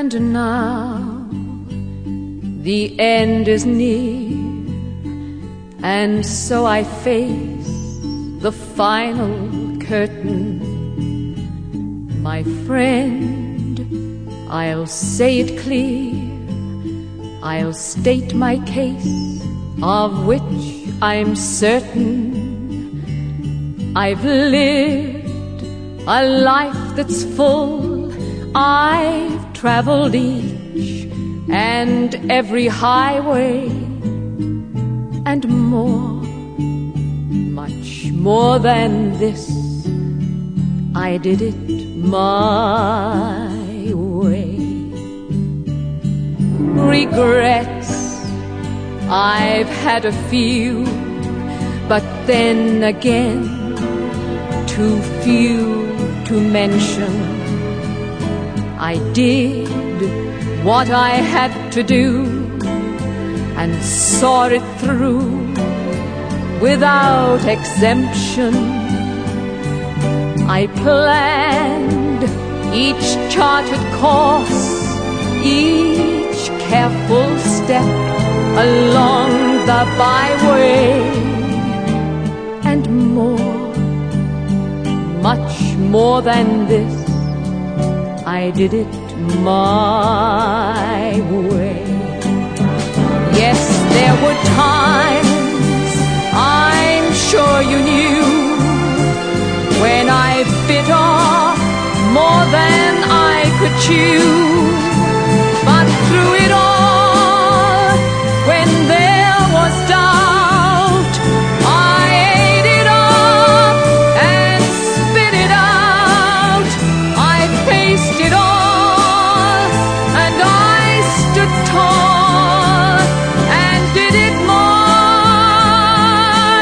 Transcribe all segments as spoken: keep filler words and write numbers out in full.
And now the end is near, and so I face the final curtain. My friend, I'll say it clear, I'll state my case, of which I'm certain. I've lived a life that's full, I've traveled each and every highway, and more, much more than this, I did it my way. Regrets, I've had a few, but then again, too few to mention. I did what I had to do and saw it through without exemption. I planned each charted course, each careful step along the byway, and more, much more than this, I did it my way. Yes, there were times, I'm sure you knew, when I bit off more than I could chew. But through it all, when there was doubt, I ate it up and spit it out. I faced it all, and I stood tall and did it my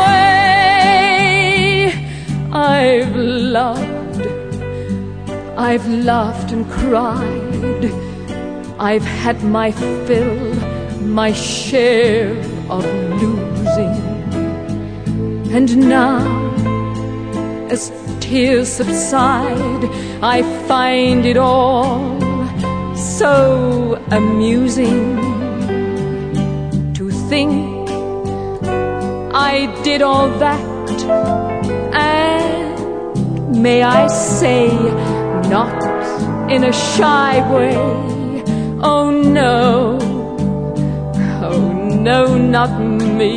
way. I've loved, I've laughed and cried, I've had my fill, my share of losing. And now, as tears subside, I find it all so amusing to think I did all that, and may I say, not in a shy way. Oh no, oh no, not me,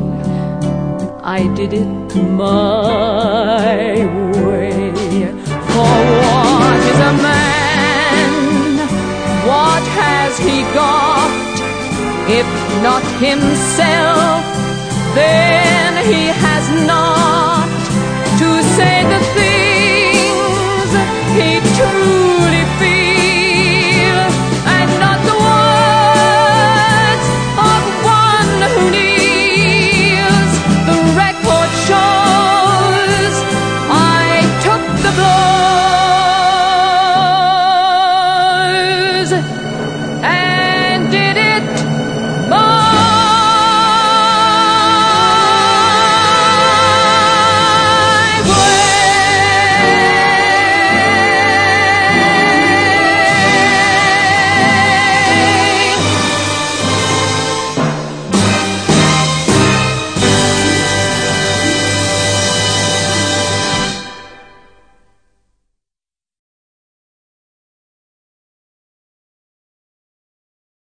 I did it my way. For what is a man, what has he got, if not himself, then he has not